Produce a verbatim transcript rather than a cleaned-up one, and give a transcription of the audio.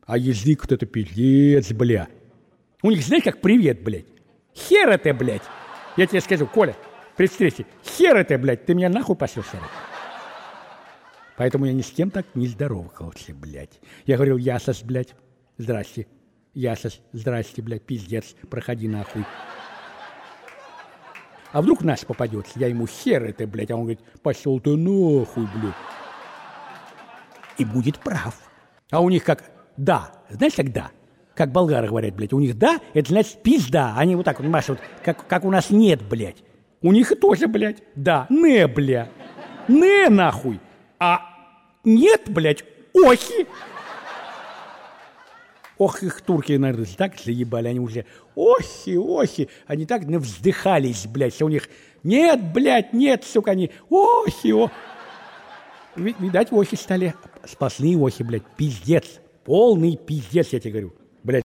А язык вот это пиздец, бля. У них, знаешь, как привет, блядь. Хер это, блядь. Я тебе скажу, Коля, при встрече, хер это, блядь, ты меня нахуй пошлёшь, блядь. Поэтому я ни с кем так не здоровался, блядь. Я говорил, ясос, блядь, здрасте. Ясос, здрасте, блядь, пиздец, проходи нахуй. А вдруг наш попадется, я ему хер это, блядь, а он говорит, пошел ты нахуй, блядь. И будет прав. А у них как да, знаешь, как да? Как болгары говорят, блядь, у них да, это значит пизда. Они вот так вот машут, как, как у нас нет, блядь. У них и тоже, блядь, да, не, бля. Не, нахуй. А нет, блядь, охи. Ох, их турки, наверное, так заебали, они уже охи, охи. Они так навздыхались, блядь, что у них нет, блядь, нет, сука, они охи, охи. Видать, охи стали, сплошные охи, блядь, пиздец. Полный пиздец, я тебе говорю.